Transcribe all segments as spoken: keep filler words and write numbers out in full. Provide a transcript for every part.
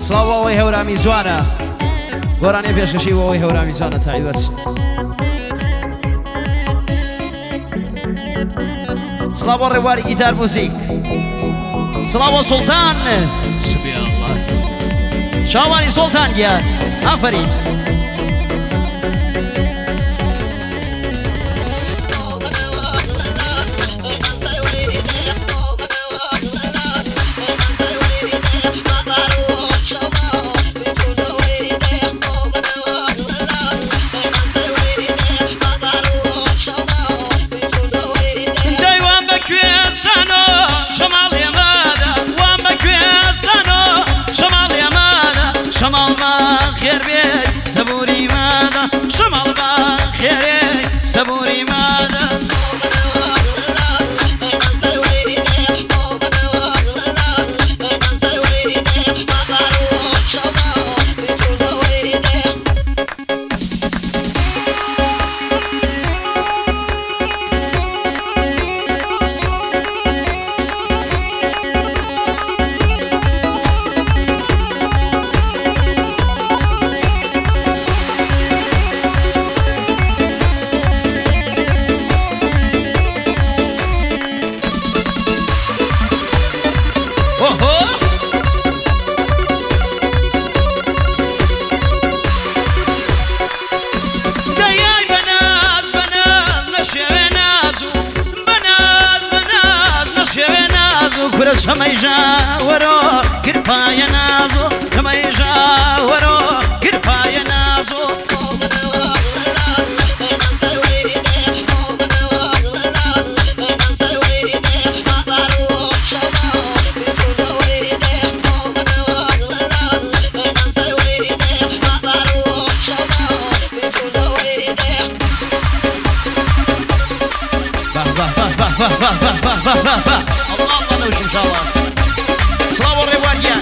سڵاوەوەی هەورامی جوانە گۆرانی پێشکەشیەوەی هەورامی جوانە تایبەت سڵاوە ڕێواری گیتار موزیک سڵاوە سوڵتان سبحان الله چاوانی سوڵتان گیان ئافەرین شمال ما خير بيك سبوري ماذا شمال ما خيرك سبوري ماذا شميجا ورو كربايا نازو شميجا ورو كربايا نازو الله الله نوش ان شاء الله صلاة الرواية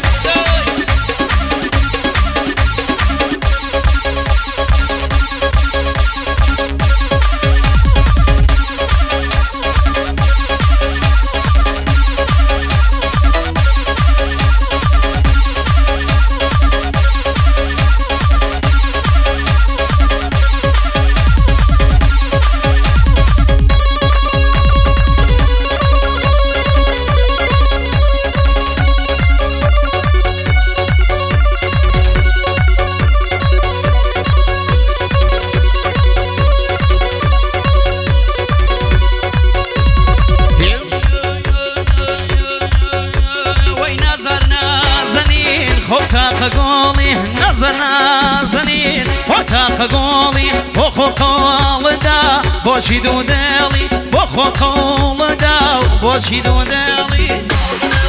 قولي نظرنا زنين وتاق قولي بخو قول دا بوشي دو دالي بخو قول دا بوشي دو دالي